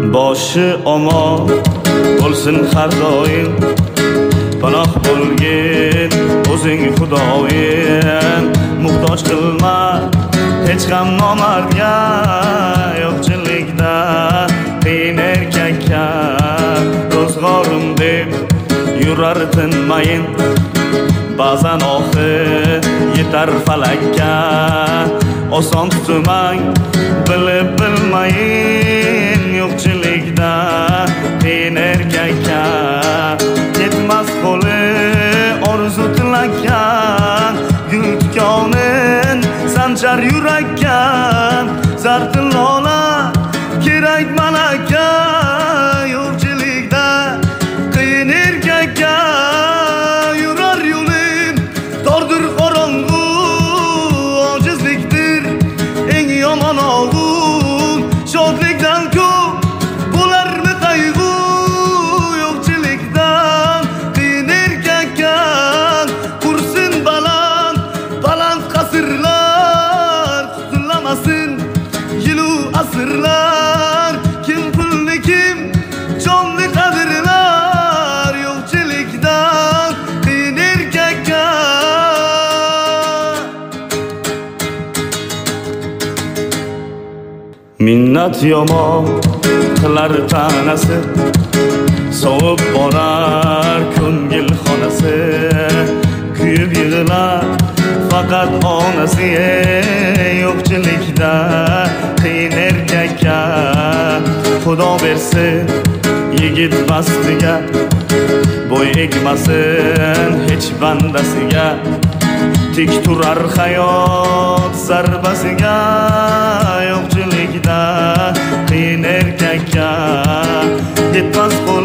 boshi omon bo'lsin har doim, panoh bo'lgin o'zing Xudoyim. Muhtoj qilma hech ham nomardga, yo'qchilikda qiyin erkakka. Ro'zg'orim deb yurar tinmayin, ba'zan oxir yetar falakka. Oson tutmang bilib bilmayin, yo'qchilikda qiyin erkakka. Yetmas qo'li orzu tilakka, gul tikonin sanchar yurakka. Zartilola kerak malaka, yo'qchilikda qiyin erkakka. Yurar yo'lim tordir qorong'u, ojizlikdir eng yomon og'u. Shodlikdan ko'p bo'larmi qayg'u, yo'qchilikdan qiyin erkakka. Qursin baland baland qasrlar, qutulamasin yilu asrlar. Kim pulni kim jonni qadrlar, yo'qchilikdan qiyin erkakka. Minnat yomon qilar tanasi, sovib borar ko'ngil xonasi. Kuyib yig'lar faqat onasi, yo'qchilikda qiyin erkakka. Xudo bersin yigit bastiga, bo'y egmasin hech bandasiga. Tik turar hayot zarbasiga, yo'qchilikda qiyin erkakka. Yetmas